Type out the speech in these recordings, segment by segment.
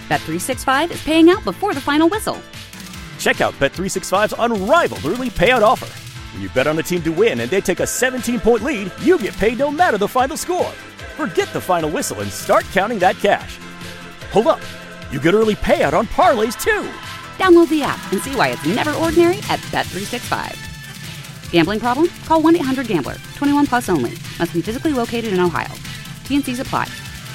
Bet365 is paying out before the final whistle. Check out Bet365's unrivaled early payout offer. When you bet on a team to win and they take a 17-point lead, you get paid no matter the final score. Forget the final whistle and start counting that cash. Hold up. You get early payout on parlays, too. Download the app and see why it's never ordinary at Bet365. Gambling problem? Call 1-800-GAMBLER. 21 plus only. Must be physically located in Ohio. T&Cs apply.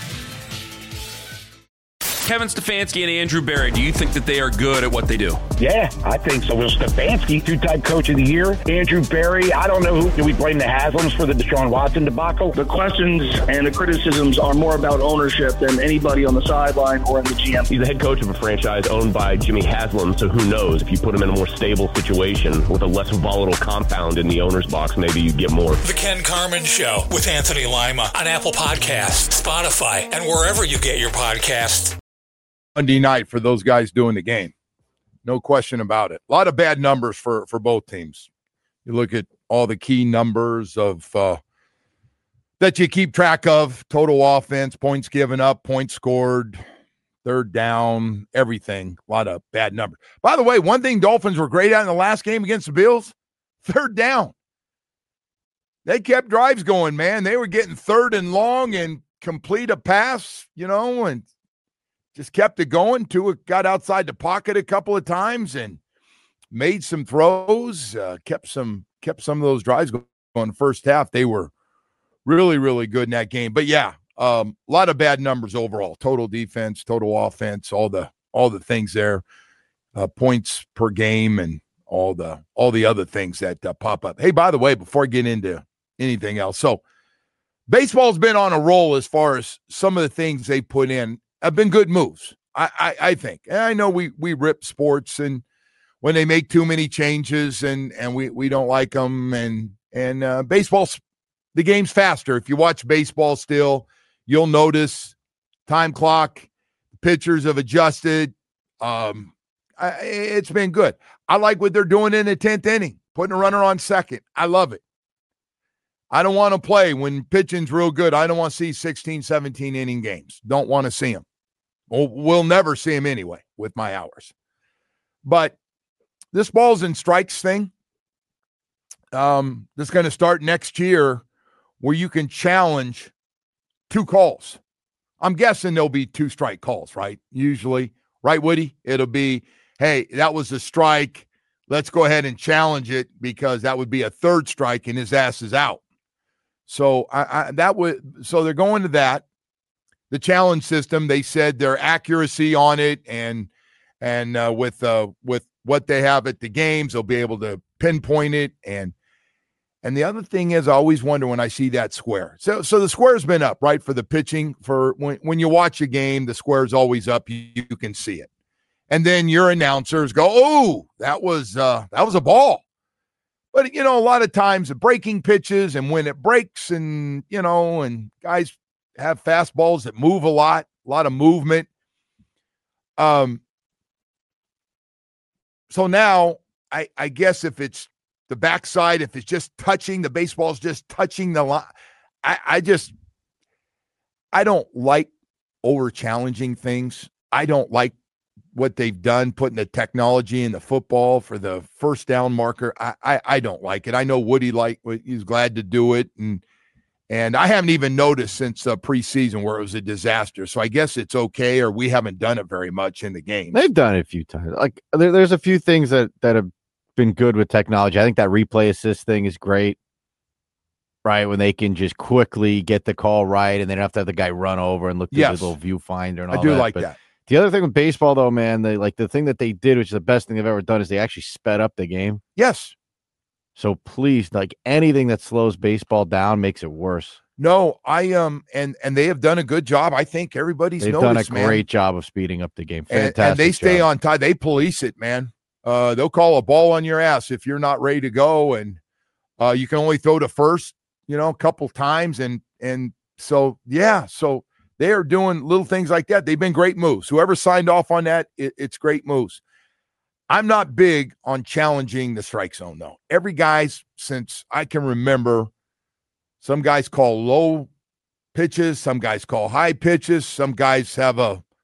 Kevin Stefanski and Andrew Berry, do you think that they are good at what they do? Yeah, I think so. Well, Stefanski, two-time coach of the year. Andrew Berry, I don't know who. Do we blame the Haslams for the Deshaun Watson debacle? The questions and the criticisms are more about ownership than anybody on the sideline or in the GM. He's the head coach of a franchise owned by Jimmy Haslam, so who knows? If you put him in a more stable situation with a less volatile compound in the owner's box, maybe you get more. The Ken Carman Show with Anthony Lima on Apple Podcasts, Spotify, and wherever you get your podcasts. Monday night for those guys doing the game. No question about it. A lot of bad numbers for both teams. You look at all the key numbers of that you keep track of: total offense, points given up, points scored, third down, everything. A lot of bad numbers. By the way, one thing Dolphins were great at in the last game against the Bills, third down. They kept drives going, man. They were getting third and long and complete a pass, and just kept it going. Tua got outside the pocket a couple of times and made some throws, kept some of those drives going in the first half. They were really, really good in that game. But yeah, a lot of bad numbers overall. Total defense, total offense, all the things there, points per game, and all the other things that pop up. Hey, by the way, before I get into anything else, so baseball's been on a roll as far as some of the things they put in have been good moves, I think. And I know we rip sports and when they make too many changes and we don't like them. And baseball's, the game's faster. If you watch baseball still, you'll notice time clock, pitchers have adjusted. It's been good. I like what they're doing in the 10th inning, putting a runner on second. I love it. I don't want to play when pitching's real good. I don't want to see 16, 17 inning games. Don't want to see them. We'll never see them anyway with my hours. But this balls and strikes thing, that's going to start next year where you can challenge two calls. I'm guessing there'll be two strike calls, right? Usually, right, Woody? It'll be, hey, that was a strike. Let's go ahead and challenge it because that would be a third strike and his ass is out. So so they're going to that. The challenge system, they said their accuracy on it and with what they have at the games, they'll be able to pinpoint it. And the other thing is, I always wonder when I see that square. So the square's been up, right, for the pitching. For when you watch a game, the square's always up. You can see it. And then your announcers go, oh, that was a ball. But, a lot of times the breaking pitches and when it breaks and guys have fastballs that move a lot of movement. So now I guess if it's the backside, if it's just touching, the baseball's just touching the line. I don't like over challenging things. I don't like what they've done, putting the technology in the football for the first down marker. I don't like it. I know Woody he's glad to do it. And I haven't even noticed since preseason where it was a disaster. So I guess it's okay, or we haven't done it very much in the game. They've done it a few times. Like there's a few things that have been good with technology. I think that replay assist thing is great, right? When they can just quickly get the call right and they don't have to have the guy run over and look through the little viewfinder and all that. I do like that. The other thing with baseball, though, man, the thing that they did, which is the best thing they've ever done, is they actually sped up the game. Yes. So please, anything that slows baseball down makes it worse. No, and they have done a good job. I think everybody's noticed, done a great job of speeding up the game. Fantastic. And they stay on time. They police it, man. They'll call a ball on your ass if you're not ready to go, and you can only throw to first, a couple times, and so yeah, so they are doing little things like that. They've been great moves. Whoever signed off on that, it's great moves. I'm not big on challenging the strike zone, though. Every guy's, since I can remember, some guys call low pitches, some guys call high pitches, some guys have a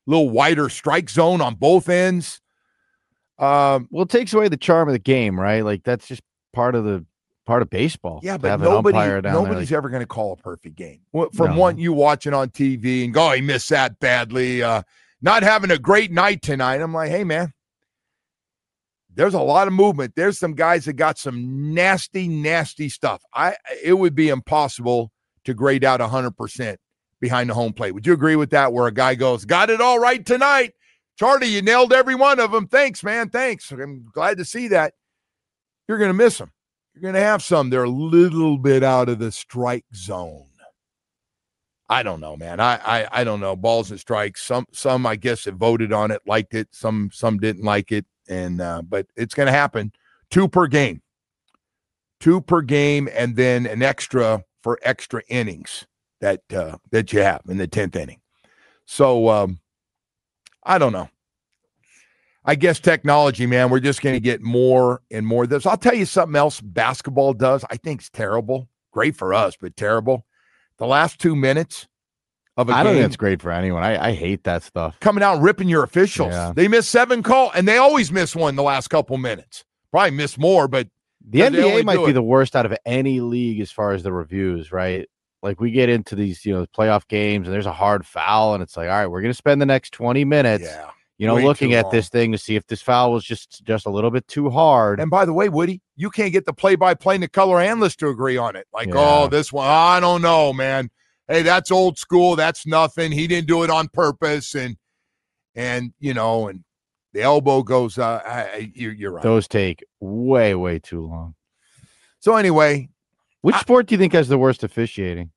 little wider strike zone on both ends. Well, it takes away the charm of the game, right? Like that's just part of baseball. Yeah, but nobody's ever going to call a perfect game. From what you watching on TV and go, he missed that badly. Not having a great night tonight. I'm like, hey, man, there's a lot of movement. There's some guys that got some nasty, nasty stuff. It would be impossible to grade out 100% behind the home plate. Would you agree with that? Where a guy goes, got it all right tonight. Charlie, you nailed every one of them. Thanks, man. Thanks. I'm glad to see that. You're going to miss them. You're going to have some. They're a little bit out of the strike zone. I don't know, man. I don't know. Balls and strikes. Some I guess have voted on it, liked it. Some didn't like it. And but it's going to happen. 2 per game. 2 per game, and then an extra for extra innings that you have in the 10th inning. So I don't know. I guess technology, man, we're just going to get more and more of this. I'll tell you something else basketball does. I think it's terrible. Great for us, but terrible. The last 2 minutes of a game. I don't think it's great for anyone. I hate that stuff. Coming out and ripping your officials. Yeah. They miss 7 calls, and they always miss one the last couple minutes. Probably miss more, but the NBA might be the worst out of any league as far as the reviews, right? Like we get into these, playoff games, and there's a hard foul, and it's like, all right, we're going to spend the next 20 minutes, looking at this thing to see if this foul was just a little bit too hard. And by the way, Woody, you can't get the play-by-play and the color analyst to agree on it. Like, this one, I don't know, man. Hey, that's old school. That's nothing. He didn't do it on purpose, and the elbow goes. You're right. Those take way, way too long. So anyway. Which sport do you think has the worst officiating?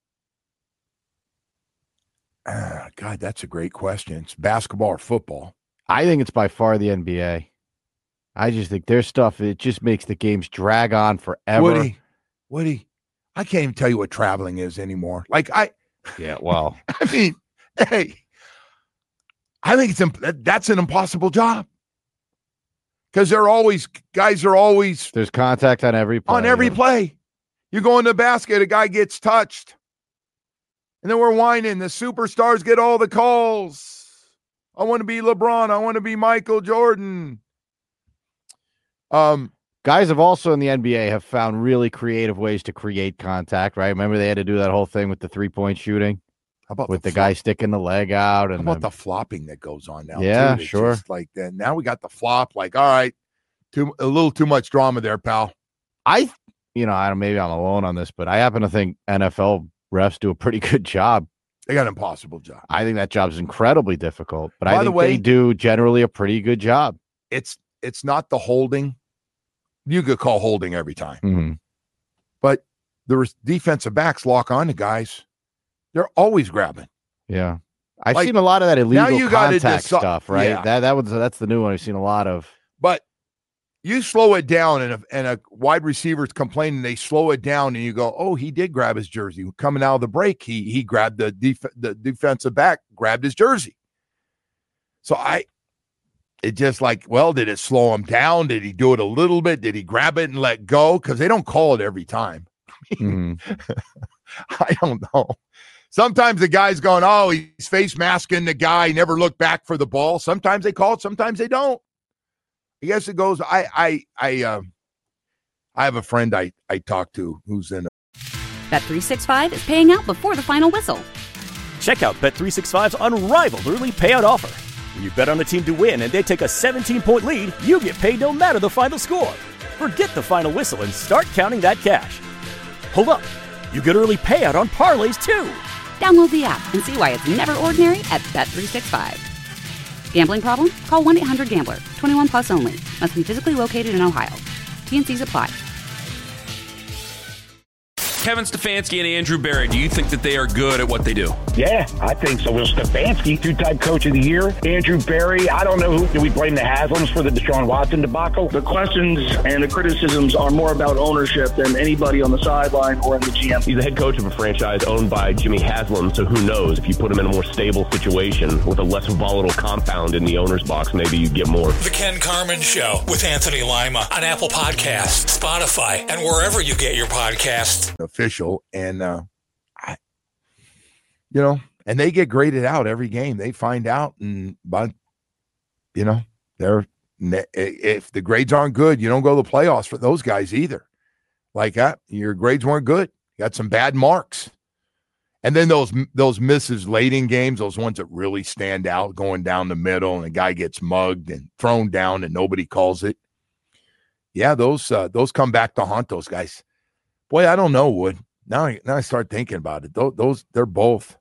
God, that's a great question. It's basketball or football? I think it's by far the NBA. I just think their stuff, it just makes the games drag on forever. Woody, I can't even tell you what traveling is anymore. Yeah, well. I mean, hey, I think that's an impossible job. Because guys are always. There's contact on every play. On every play. You go in the basket, a guy gets touched. And then we're whining. The superstars get all the calls. I want to be LeBron. I want to be Michael Jordan. Guys have also in the NBA have found really creative ways to create contact, right? Remember they had to do that whole thing with the 3-point shooting? How about with the guy sticking the leg out? And how about the flopping that goes on now? Yeah, too? Sure. Just like that. Now we got the flop. Like, all right, a little too much drama there, pal. I don't. Maybe I'm alone on this, but I happen to think NFL refs do a pretty good job. They got an impossible job. I think that job's incredibly difficult, but I think they do generally a pretty good job. It's not the holding. You could call holding every time, mm-hmm. but the defensive backs lock on to guys. They're always grabbing. Yeah, I've seen a lot of that illegal contact stuff. Right? Yeah. That's the new one I've seen a lot of. But you slow it down, and a wide receiver's complaining. They slow it down, and you go, "Oh, he did grab his jersey coming out of the break. He grabbed the defensive back, grabbed his jersey." So it just like, well, did it slow him down? Did he do it a little bit? Did he grab it and let go? Because they don't call it every time. Mm-hmm. I don't know. Sometimes the guy's going, "Oh, he's face masking the guy. He never looked back for the ball." Sometimes they call it. Sometimes they don't. I guess it goes. I have a friend I talk to who's in. Bet365 is paying out before the final whistle. Check out Bet365's unrivaled early payout offer. When you bet on a team to win and they take a 17-point lead, you get paid no matter the final score. Forget the final whistle and start counting that cash. Hold up. You get early payout on parlays too. Download the app and see why it's never ordinary at Bet365. Gambling problem? Call 1-800-GAMBLER. 21 plus only. Must be physically located in Ohio. T&Cs apply. Kevin Stefanski and Andrew Berry, do you think that they are good at what they do? Yeah, I think so. Will Stefanski, two-time coach of the year. Andrew Berry, I don't know who. Do we blame the Haslams for the Deshaun Watson debacle? The questions and the criticisms are more about ownership than anybody on the sideline or in the GM. He's the head coach of a franchise owned by Jimmy Haslam, so who knows? If you put him in a more stable situation with a less volatile compound in the owner's box, maybe you get more. The Ken Carman Show with Anthony Lima on Apple Podcasts, Spotify, and wherever you get your podcasts. Official, and And they get graded out every game. They find out, and but if the grades aren't good, you don't go to the playoffs for those guys either. Like that, your grades weren't good. You got some bad marks. And then those misses late in games, those ones that really stand out, going down the middle, and the guy gets mugged and thrown down, and nobody calls it. Yeah, those come back to haunt those guys. Boy, I don't know, Wood. Now I start thinking about it. Those they're both.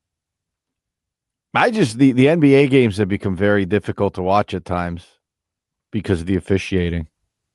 The NBA games have become very difficult to watch at times because of the officiating.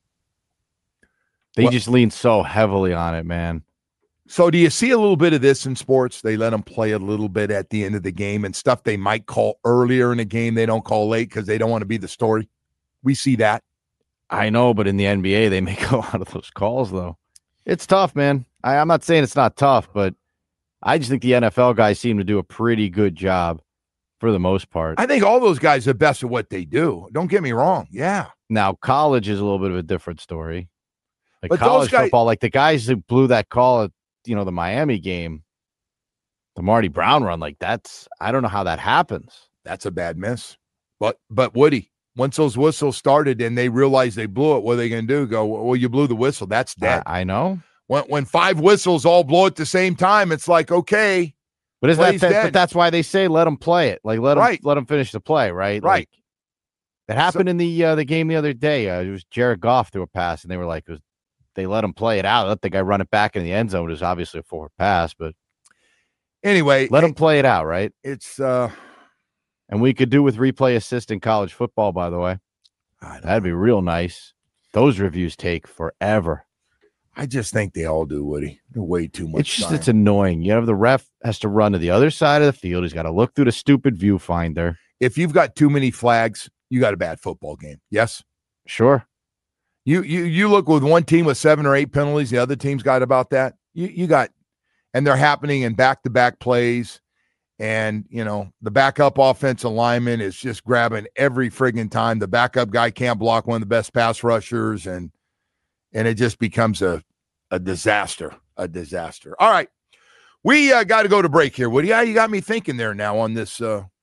They just lean so heavily on it, man. So do you see a little bit of this in sports? They let them play a little bit at the end of the game, and stuff they might call earlier in the game they don't call late because they don't want to be the story. We see that. I know, but in the NBA, they make a lot of those calls, though. It's tough, man. I'm not saying it's not tough, but I just think the NFL guys seem to do a pretty good job for the most part. I think all those guys are best at what they do. Don't get me wrong. Yeah. Now, college is a little bit of a different story. Like but college those guys, football, like the guys who blew that call at, the Miami game, the Marty Brown run, like I don't know how that happens. That's a bad miss. But Woody, once those whistles started and they realized they blew it, what are they going to do? Go, well, you blew the whistle. That's dead. I know. When 5 whistles all blow at the same time, it's like, okay. But isn't that but that's why they say let them play it. Like let them finish the play, right? Right. Like, that happened in the game the other day. It was Jared Goff threw a pass, and they were like, they let him play it out. Let the guy run it back in the end zone. It was obviously a forward pass, but anyway, let him play it out, right? It's and we could do with replay assist in college football, by the way. That'd be real nice. Those reviews take forever. I just think they all do, Woody. They're way too much. It's annoying. The ref has to run to the other side of the field. He's got to look through the stupid viewfinder. If you've got too many flags, you got a bad football game. Yes, sure. You look with one team with 7 or 8 penalties, the other team's got about that. You got, and they're happening in back-to-back plays, and the backup offensive lineman is just grabbing every friggin' time. The backup guy can't block one of the best pass rushers, and it just becomes a disaster. A disaster. All right, we got to go to break here, Woody. You got me thinking there now on this.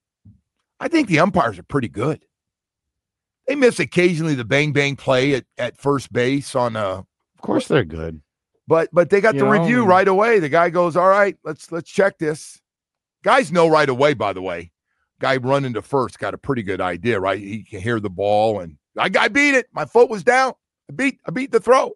I think the umpires are pretty good. They miss occasionally the bang play at first base on Of course they're good. But they got the review right away. The guy goes, all right, let's check this. Guys know right away, by the way. Guy running to first got a pretty good idea, right? He can hear the ball, and I beat it. My foot was down. I beat the throw.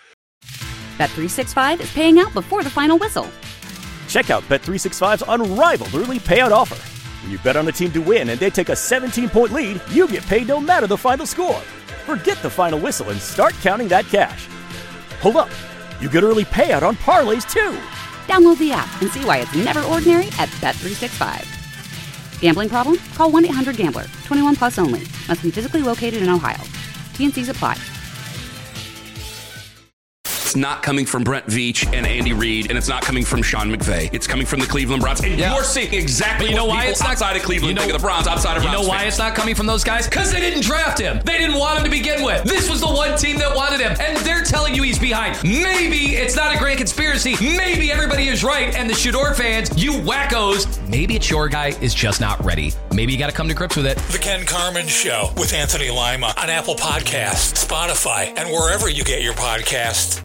Bet365 is paying out before the final whistle. Check out Bet365's unrivaled early payout offer. When you bet on a team to win and they take a 17-point lead, you get paid no matter the final score. Forget the final whistle and start counting that cash. Hold up. You get early payout on parlays, too. Download the app and see why it's never ordinary at Bet365. Gambling problem? Call 1-800-GAMBLER. 21 plus only. Must be physically located in Ohio. T&Cs apply. It's not coming from Brent Veach and Andy Reid, and it's not coming from Sean McVay. It's coming from the Cleveland Browns. And you're seeing exactly why it's not outside of Cleveland think of the Browns, outside of Browns. You know why it's not coming from those guys? Because they didn't draft him. They didn't want him to begin with. This was the one team that wanted him, and they're telling you he's behind. Maybe it's not a grand conspiracy. Maybe everybody is right, and the Shador fans, you wackos, maybe it's your guy is just not ready. Maybe you got to come to grips with it. The Ken Carman Show with Anthony Lima on Apple Podcasts, Spotify, and wherever you get your podcasts.